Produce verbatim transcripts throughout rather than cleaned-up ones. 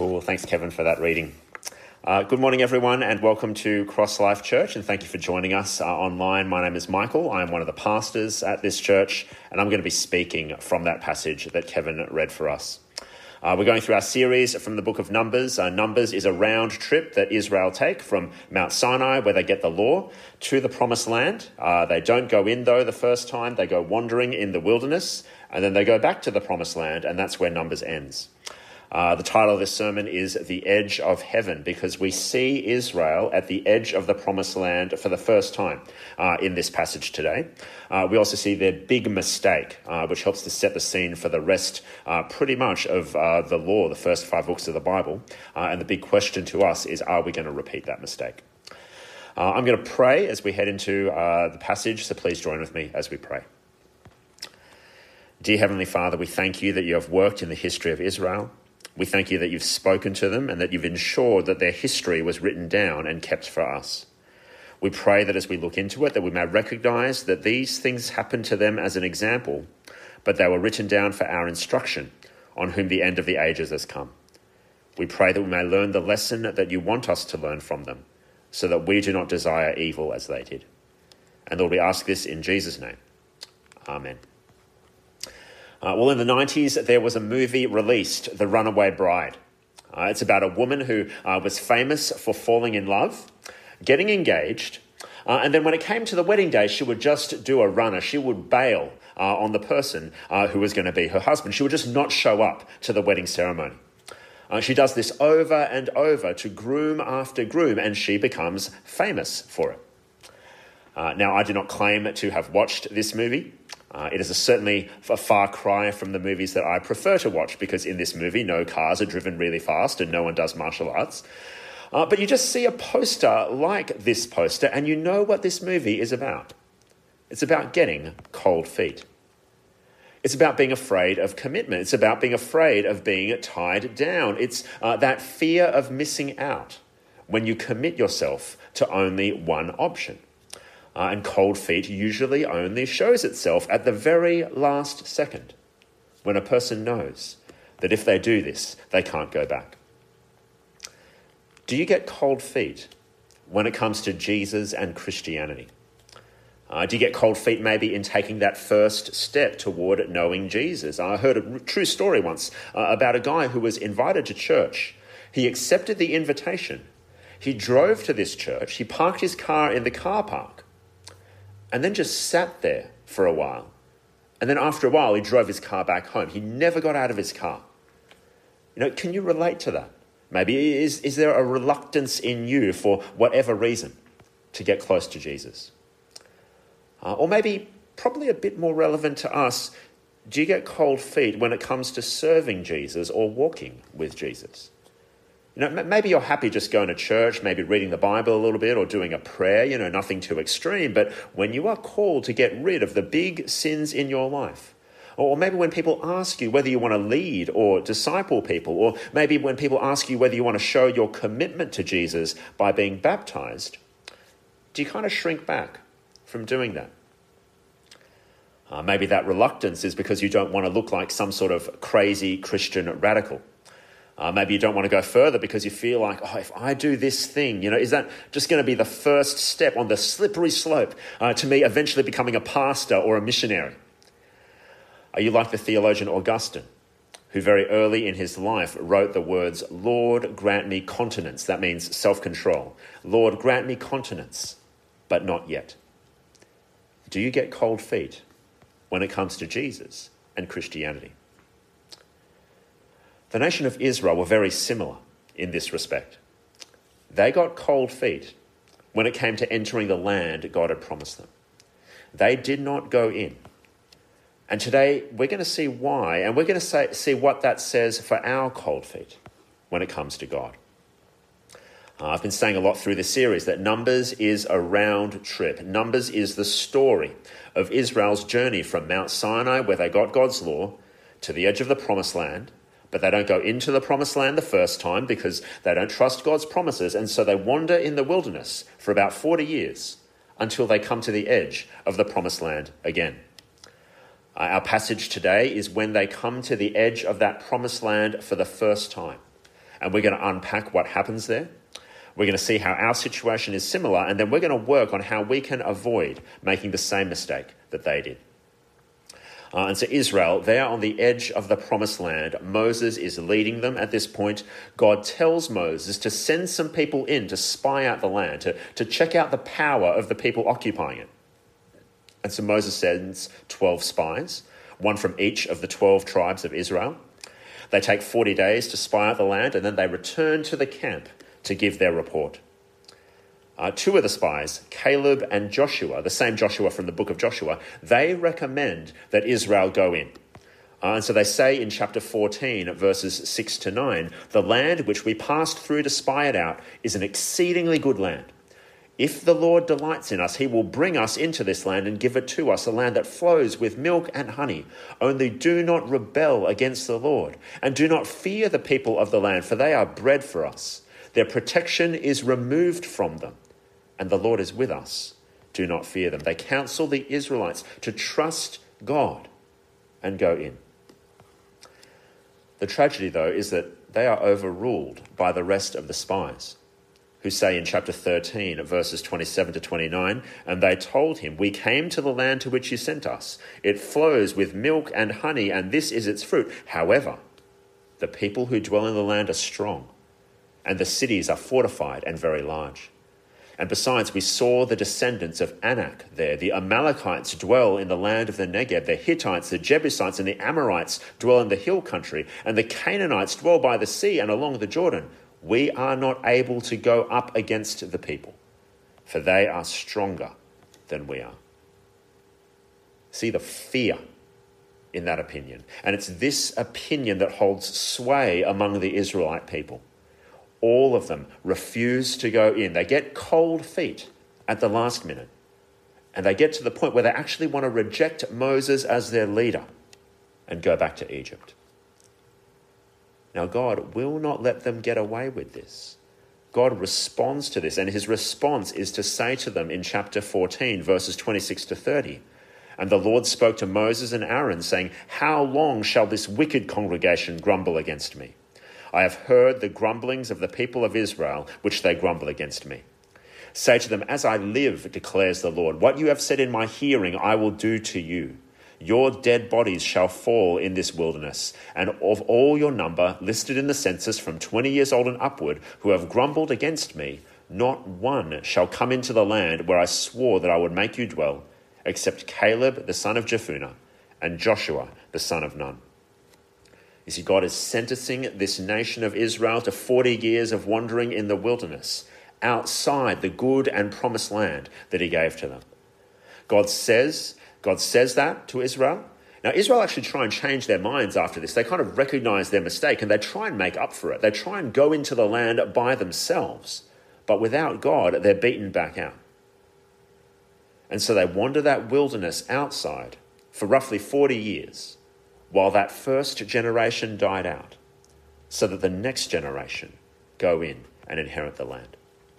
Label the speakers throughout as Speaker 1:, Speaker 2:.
Speaker 1: Cool. Thanks, Kevin, for that reading. Uh, good morning, everyone, and welcome to Cross Life Church, and thank you for joining us uh, online. My name is Michael. I'm one of the pastors at this church, and I'm going to be speaking from that passage that Kevin read for us. Uh, we're going through our series from the book of Numbers. Uh, Numbers is a round trip that Israel take from Mount Sinai, where they get the law, to the Promised Land. Uh, they don't go in, though, the first time. They go wandering in the wilderness, and then they go back to the Promised Land, and that's where Numbers ends. Uh, the title of this sermon is The Edge of Heaven, because we see Israel at the edge of the Promised Land for the first time uh, in this passage today. Uh, we also see their big mistake, uh, which helps to set the scene for the rest uh, pretty much of uh, the law, the first five books of the Bible. Uh, and the big question to us is, are we going to repeat that mistake? Uh, I'm going to pray as we head into uh, the passage, so please join with me as we pray. Dear Heavenly Father, we thank you that you have worked in the history of Israel. We thank you that you've spoken to them and that you've ensured that their history was written down and kept for us. We pray that as we look into it, that we may recognise that these things happened to them as an example, but they were written down for our instruction, on whom the end of the ages has come. We pray that we may learn the lesson that you want us to learn from them, so that we do not desire evil as they did. And Lord, we ask this in Jesus' name. Amen. Uh, well, in the nineties, there was a movie released, The Runaway Bride. Uh, it's about a woman who uh, was famous for falling in love, getting engaged, uh, and then when it came to the wedding day, she would just do a runner. She would bail uh, on the person uh, who was going to be her husband. She would just not show up to the wedding ceremony. Uh, she does this over and over to groom after groom, and she becomes famous for it. Uh, now, I do not claim to have watched this movie. Uh, it is a certainly a far cry from the movies that I prefer to watch, because in this movie, no cars are driven really fast and no one does martial arts. Uh, but you just see a poster like this poster and you know what this movie is about. It's about getting cold feet. It's about being afraid of commitment. It's about being afraid of being tied down. It's uh, that fear of missing out when you commit yourself to only one option. Uh, and cold feet usually only shows itself at the very last second, when a person knows that if they do this, they can't go back. Do you get cold feet when it comes to Jesus and Christianity? Uh, do you get cold feet maybe in taking that first step toward knowing Jesus? I heard a true story once uh, about a guy who was invited to church. He accepted the invitation. He drove to this church. He parked his car in the car park, and then just sat there for a while. And then after a while, he drove his car back home. He never got out of his car. You know, can you relate to that? Maybe is, is there a reluctance in you for whatever reason to get close to Jesus? Uh, or maybe, probably a bit more relevant to us, do you get cold feet when it comes to serving Jesus or walking with Jesus? You know, maybe you're happy just going to church, maybe reading the Bible a little bit or doing a prayer, you know, nothing too extreme. But when you are called to get rid of the big sins in your life, or maybe when people ask you whether you want to lead or disciple people, or maybe when people ask you whether you want to show your commitment to Jesus by being baptized, do you kind of shrink back from doing that? Uh, maybe that reluctance is because you don't want to look like some sort of crazy Christian radical. Uh, maybe you don't want to go further because you feel like, oh, if I do this thing, you know, is that just going to be the first step on the slippery slope uh, to me eventually becoming a pastor or a missionary? Are you like the theologian Augustine, who very early in his life wrote the words, Lord, grant me continence. That means self-control. Lord, grant me continence, but not yet. Do you get cold feet when it comes to Jesus and Christianity? The nation of Israel were very similar in this respect. They got cold feet when it came to entering the land God had promised them. They did not go in. And today we're going to see why, and we're going to say, see what that says for our cold feet when it comes to God. Uh, I've been saying a lot through this series that Numbers is a round trip. Numbers is the story of Israel's journey from Mount Sinai, where they got God's law, to the edge of the Promised Land. But they don't go into the Promised Land the first time because they don't trust God's promises. And so they wander in the wilderness for about forty years until they come to the edge of the Promised Land again. Uh, our passage today is when they come to the edge of that Promised Land for the first time. And we're going to unpack what happens there. We're going to see how our situation is similar, and then we're going to work on how we can avoid making the same mistake that they did. Uh, and so Israel, they are on the edge of the promised land. Moses is leading them at this point. God tells Moses to send some people in to spy out the land, to, to check out the power of the people occupying it. And so Moses sends twelve spies, one from each of the twelve tribes of Israel. They take forty days to spy out the land, and then they return to the camp to give their report. Uh, two of the spies, Caleb and Joshua, the same Joshua from the book of Joshua, they recommend that Israel go in. Uh, and so they say in chapter fourteen, verses six to nine, the land which we passed through to spy it out is an exceedingly good land. If the Lord delights in us, he will bring us into this land and give it to us, a land that flows with milk and honey. Only do not rebel against the Lord, and do not fear the people of the land, for they are bread for us. Their protection is removed from them, and the Lord is with us. Do not fear them. They counsel the Israelites to trust God and go in. The tragedy, though, is that they are overruled by the rest of the spies, who say in chapter thirteen, verses twenty-seven to twenty-nine, and they told him, we came to the land to which you sent us. It flows with milk and honey, and this is its fruit. However, the people who dwell in the land are strong, and the cities are fortified and very large. And besides, we saw the descendants of Anak there. The Amalekites dwell in the land of the Negev. The Hittites, the Jebusites, and the Amorites dwell in the hill country. And the Canaanites dwell by the sea and along the Jordan. We are not able to go up against the people, for they are stronger than we are. See the fear in that opinion. And it's this opinion that holds sway among the Israelite people. All of them refuse to go in. They get cold feet at the last minute. And they get to the point where they actually want to reject Moses as their leader and go back to Egypt. Now, God will not let them get away with this. God responds to this, and his response is to say to them in chapter fourteen, verses twenty-six to thirty, and the Lord spoke to Moses and Aaron, saying, how long shall this wicked congregation grumble against me? I have heard the grumblings of the people of Israel, which they grumble against me. Say to them, as I live, declares the Lord, what you have said in my hearing I will do to you. Your dead bodies shall fall in this wilderness, and of all your number, listed in the census from twenty years old and upward, who have grumbled against me, not one shall come into the land where I swore that I would make you dwell, except Caleb the son of Jephunneh and Joshua the son of Nun. You see, God is sentencing this nation of Israel to forty years of wandering in the wilderness, outside the good and promised land that he gave to them. God says, God says that to Israel. Now, Israel actually try and change their minds after this. They kind of recognize their mistake and they try and make up for it. They try and go into the land by themselves. But without God, they're beaten back out. And so they wander that wilderness outside for roughly forty years. While that first generation died out, so that the next generation go in and inherit the land.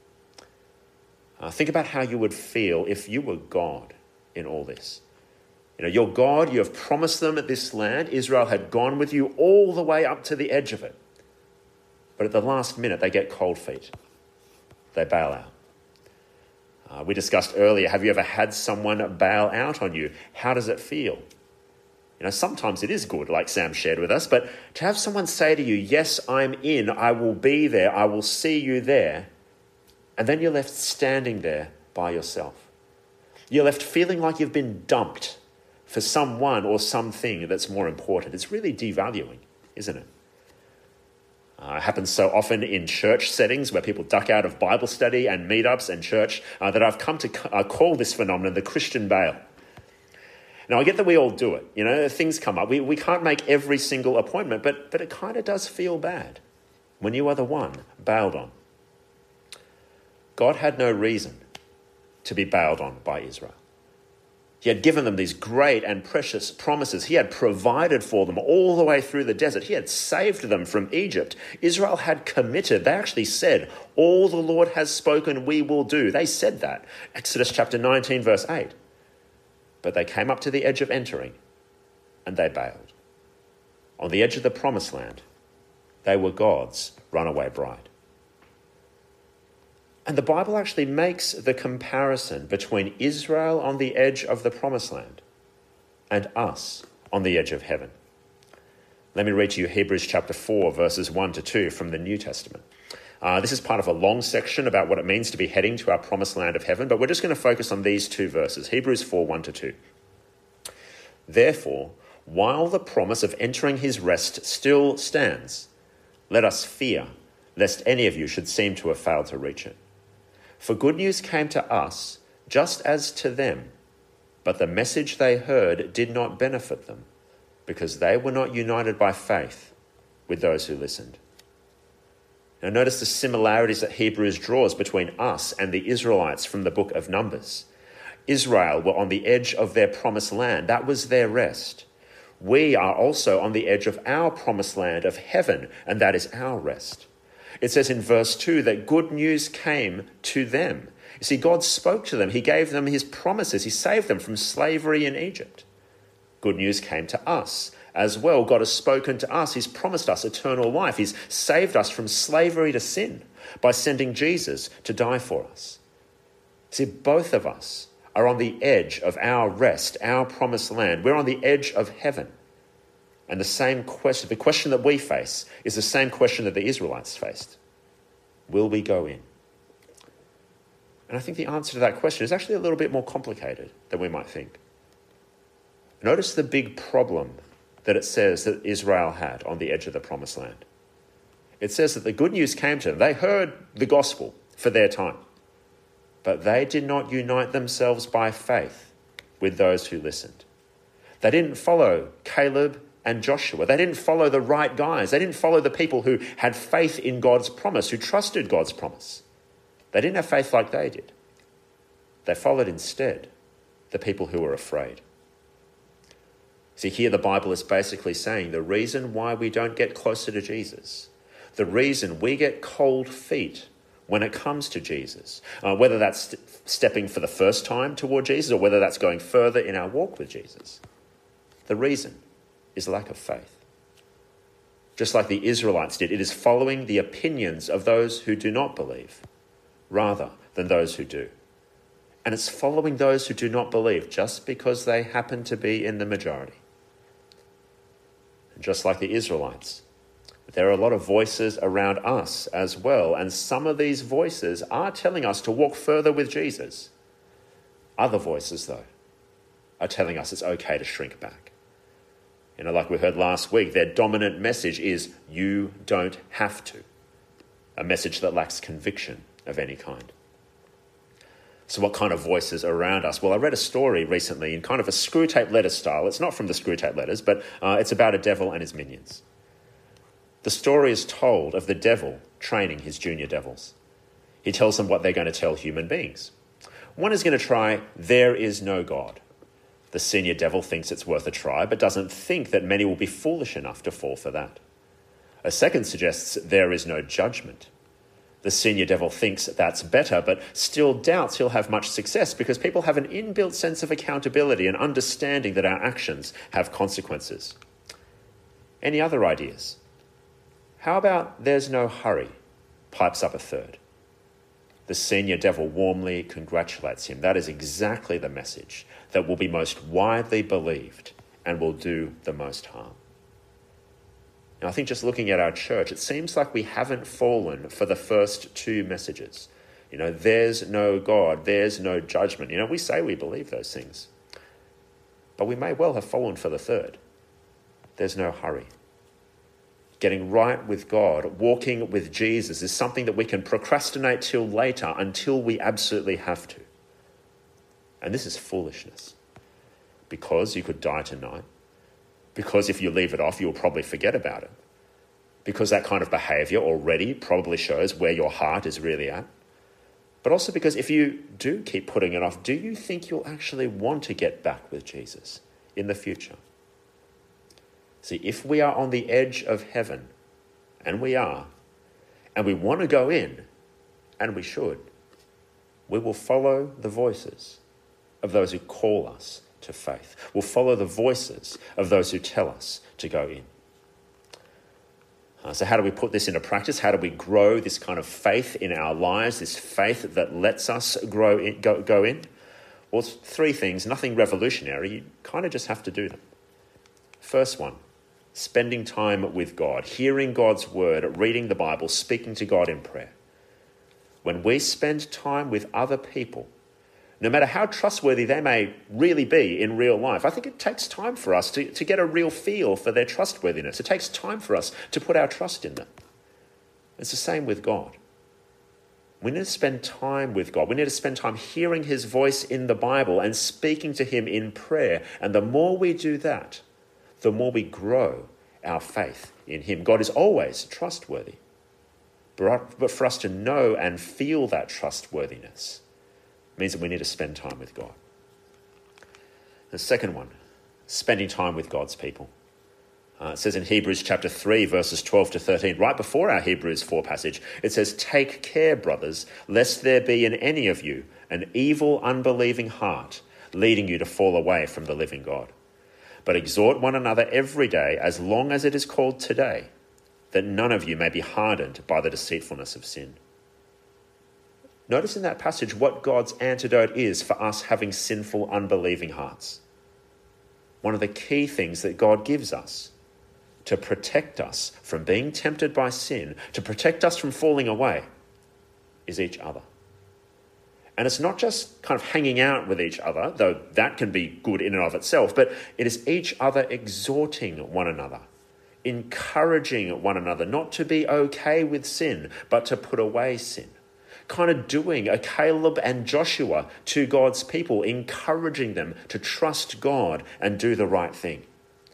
Speaker 1: Uh, think about how you would feel if you were God in all this. You know, you're God, you have promised them this land. Israel had gone with you all the way up to the edge of it. But at the last minute, they get cold feet. They bail out. Uh, we discussed earlier, have you ever had someone bail out on you? How does it feel? You know, sometimes it is good, like Sam shared with us, but to have someone say to you, yes, I'm in, I will be there, I will see you there, and then you're left standing there by yourself. You're left feeling like you've been dumped for someone or something that's more important. It's really devaluing, isn't it? Uh, it happens so often in church settings where people duck out of Bible study and meetups and church uh, that I've come to uh, call this phenomenon the Christian bail. Now, I get that we all do it. You know, things come up. We we can't make every single appointment, but, but it kind of does feel bad when you are the one bailed on. God had no reason to be bailed on by Israel. He had given them these great and precious promises. He had provided for them all the way through the desert. He had saved them from Egypt. Israel had committed. They actually said, all the Lord has spoken, we will do. They said that. Exodus chapter nineteen, verse eight. But they came up to the edge of entering and they bailed. On the edge of the promised land, they were God's runaway bride. And the Bible actually makes the comparison between Israel on the edge of the promised land and us on the edge of heaven. Let me read to you Hebrews chapter four, verses one to two from the New Testament. Uh, this is part of a long section about what it means to be heading to our promised land of heaven, but we're just going to focus on these two verses, Hebrews four, one to two. Therefore, while the promise of entering his rest still stands, let us fear, lest any of you should seem to have failed to reach it. For good news came to us, just as to them, but the message they heard did not benefit them, because they were not united by faith with those who listened. Now notice the similarities that Hebrews draws between us and the Israelites from the book of Numbers. Israel were on the edge of their promised land. That was their rest. We are also on the edge of our promised land of heaven, and that is our rest. It says in verse two that good news came to them. You see, God spoke to them. He gave them his promises. He saved them from slavery in Egypt. Good news came to us as well. God has spoken to us. He's promised us eternal life. He's saved us from slavery to sin by sending Jesus to die for us. See, both of us are on the edge of our rest, our promised land. We're on the edge of heaven. And the same question, the question that we face is the same question that the Israelites faced. Will we go in? And I think the answer to that question is actually a little bit more complicated than we might think. Notice the big problem that it says that Israel had on the edge of the promised land. It says that the good news came to them. They heard the gospel for their time, but they did not unite themselves by faith with those who listened. They didn't follow Caleb and Joshua. They didn't follow the right guys. They didn't follow the people who had faith in God's promise, who trusted God's promise. They didn't have faith like they did. They followed instead the people who were afraid. See, here the Bible is basically saying the reason why we don't get closer to Jesus, the reason we get cold feet when it comes to Jesus, uh, whether that's st- stepping for the first time toward Jesus or whether that's going further in our walk with Jesus, the reason is lack of faith. Just like the Israelites did, it is following the opinions of those who do not believe rather than those who do. And it's following those who do not believe just because they happen to be in the majority. And just like the Israelites, there are a lot of voices around us as well, and some of these voices are telling us to walk further with Jesus. Other voices, though, are telling us it's okay to shrink back. You know, like we heard last week, their dominant message is, you don't have to. A message that lacks conviction of any kind. So what kind of voices are around us? Well, I read a story recently in kind of a Screwtape Letters style. It's not from the Screwtape Letters, but uh, it's about a devil and his minions. The story is told of the devil training his junior devils. He tells them what they're going to tell human beings. One is going to try, there is no God. The senior devil thinks it's worth a try, but doesn't think that many will be foolish enough to fall for that. A second suggests there is no judgment. The senior devil thinks that's better, but still doubts he'll have much success because people have an inbuilt sense of accountability and understanding that our actions have consequences. Any other ideas? How about there's no hurry, pipes up a third. The senior devil warmly congratulates him. That is exactly the message that will be most widely believed and will do the most harm. Now, I think just looking at our church, it seems like we haven't fallen for the first two messages. You know, there's no God, there's no judgment. You know, we say we believe those things, but we may well have fallen for the third. There's no hurry. Getting right with God, walking with Jesus is something that we can procrastinate till later until we absolutely have to. And this is foolishness, because you could die tonight. Because if you leave it off, you'll probably forget about it. Because that kind of behavior already probably shows where your heart is really at. But also because if you do keep putting it off, do you think you'll actually want to get back with Jesus in the future? See, if we are on the edge of heaven, and we are, and we want to go in, and we should, we will follow the voices of those who call us to faith. We'll follow the voices of those who tell us to go in. Uh, so how do we put this into practice? How do we grow this kind of faith in our lives, this faith that lets us grow in, go, go in? Well, it's three things, nothing revolutionary. You kind of just have to do them. First one, spending time with God, hearing God's word, reading the Bible, speaking to God in prayer. When we spend time with other people, no matter how trustworthy they may really be in real life, I think it takes time for us to, to get a real feel for their trustworthiness. It takes time for us to put our trust in them. It's the same with God. We need to spend time with God. We need to spend time hearing his voice in the Bible and speaking to him in prayer. And the more we do that, the more we grow our faith in him. God is always trustworthy. But for us to know and feel that trustworthiness means that we need to spend time with God. The second one, spending time with God's people. Uh, it says in Hebrews chapter three, verses twelve to thirteen, right before our Hebrews four passage, it says, "Take care, brothers, lest there be in any of you an evil, unbelieving heart, leading you to fall away from the living God. But exhort one another every day, as long as it is called today, that none of you may be hardened by the deceitfulness of sin." Notice in that passage what God's antidote is for us having sinful, unbelieving hearts. One of the key things that God gives us to protect us from being tempted by sin, to protect us from falling away, is each other. And it's not just kind of hanging out with each other, though that can be good in and of itself, but it is each other exhorting one another, encouraging one another not to be okay with sin, but to put away sin. Kind of doing a Caleb and Joshua to God's people, encouraging them to trust God and do the right thing.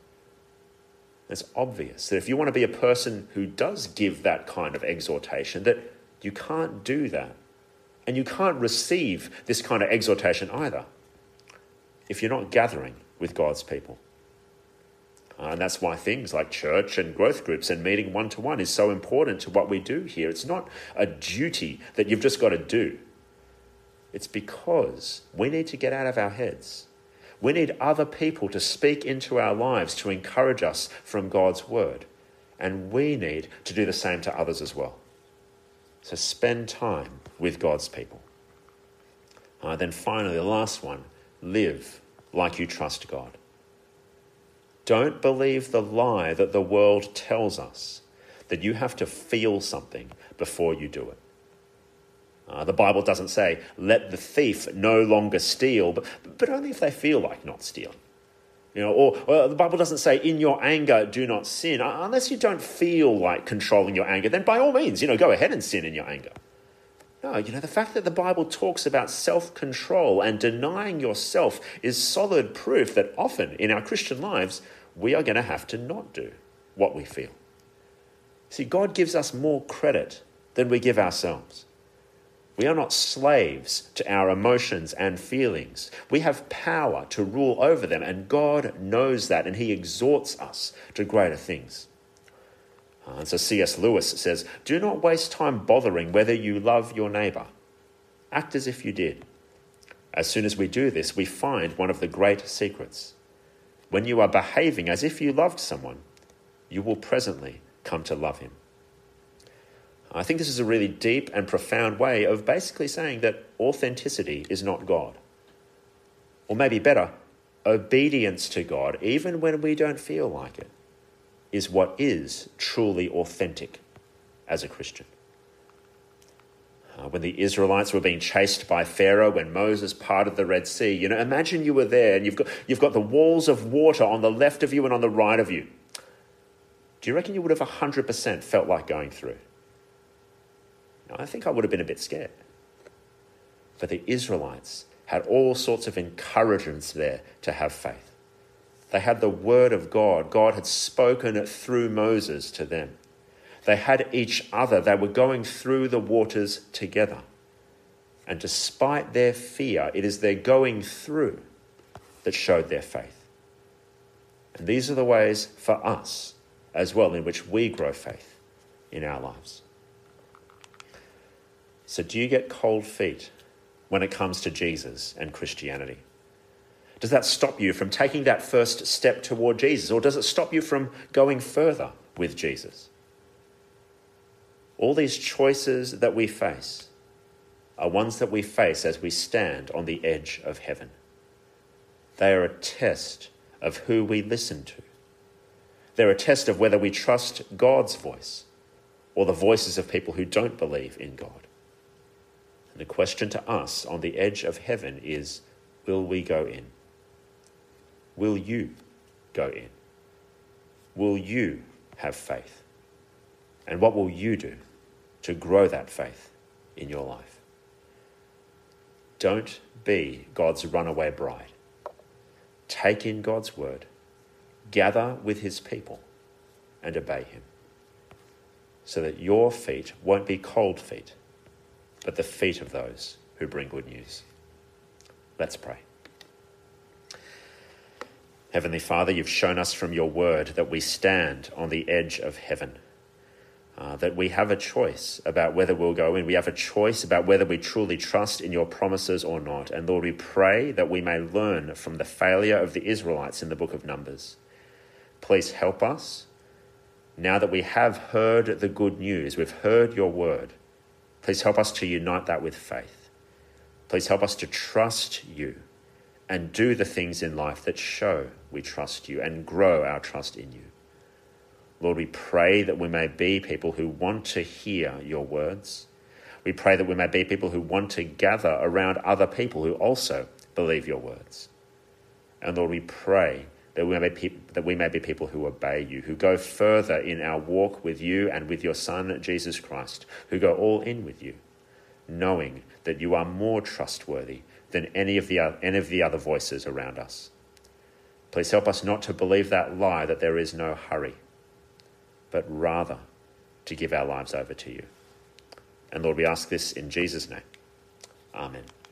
Speaker 1: It's obvious that if you want to be a person who does give that kind of exhortation, that you can't do that. And you can't receive this kind of exhortation either if you're not gathering with God's people. Uh, and that's why things like church and growth groups and meeting one-to-one is so important to what we do here. It's not a duty that you've just got to do. It's because we need to get out of our heads. We need other people to speak into our lives to encourage us from God's word. And we need to do the same to others as well. So spend time with God's people. Uh, then finally, the last one, live like you trust God. Don't believe the lie that the world tells us, that you have to feel something before you do it. Uh, the Bible doesn't say, let the thief no longer steal, but, but only if they feel like not stealing. You know, or, or the Bible doesn't say, in your anger, do not sin. Uh, unless you don't feel like controlling your anger, then by all means, you know, go ahead and sin in your anger. No, you know, the fact that the Bible talks about self-control and denying yourself is solid proof that often in our Christian lives, we are going to have to not do what we feel. See, God gives us more credit than we give ourselves. We are not slaves to our emotions and feelings. We have power to rule over them, and God knows that, and he exhorts us to greater things. Uh, and so C S Lewis says, do not waste time bothering whether you love your neighbour. Act as if you did. As soon as we do this, we find one of the great secrets. When you are behaving as if you loved someone, you will presently come to love him. I think this is a really deep and profound way of basically saying that authenticity is not God. Or maybe better, obedience to God, even when we don't feel like it, is what is truly authentic as a Christian. Uh, when the Israelites were being chased by Pharaoh, when Moses parted the Red Sea, you know, imagine you were there and you've got, you've got the walls of water on the left of you and on the right of you. Do you reckon you would have one hundred percent felt like going through? No, I think I would have been a bit scared. But the Israelites had all sorts of encouragements there to have faith. They had the word of God. God had spoken it through Moses to them. They had each other. They were going through the waters together. And despite their fear, it is their going through that showed their faith. And these are the ways for us as well in which we grow faith in our lives. So do you get cold feet when it comes to Jesus and Christianity? Does that stop you from taking that first step toward Jesus? Or does it stop you from going further with Jesus? All these choices that we face are ones that we face as we stand on the edge of heaven. They are a test of who we listen to. They're a test of whether we trust God's voice or the voices of people who don't believe in God. And the question to us on the edge of heaven is, will we go in? Will you go in? Will you have faith? And what will you do to grow that faith in your life? Don't be God's runaway bride. Take in God's word, gather with his people, and obey him, so that your feet won't be cold feet, but the feet of those who bring good news. Let's pray. Heavenly Father, you've shown us from your word that we stand on the edge of heaven, uh, that we have a choice about whether we'll go in. We have a choice about whether we truly trust in your promises or not. And Lord, we pray that we may learn from the failure of the Israelites in the book of Numbers. Please help us. Now that we have heard the good news, we've heard your word, please help us to unite that with faith. Please help us to trust you and do the things in life that show we trust you and grow our trust in you. Lord, we pray that we may be people who want to hear your words. We pray that we may be people who want to gather around other people who also believe your words. And Lord, we pray that we may be, that we may be people who obey you, who go further in our walk with you and with your Son, Jesus Christ, who go all in with you, knowing that you are more trustworthy than any of the any of the other voices around us. Please help us not to believe that lie that there is no hurry, but rather to give our lives over to you. And Lord, we ask this in Jesus' name. Amen.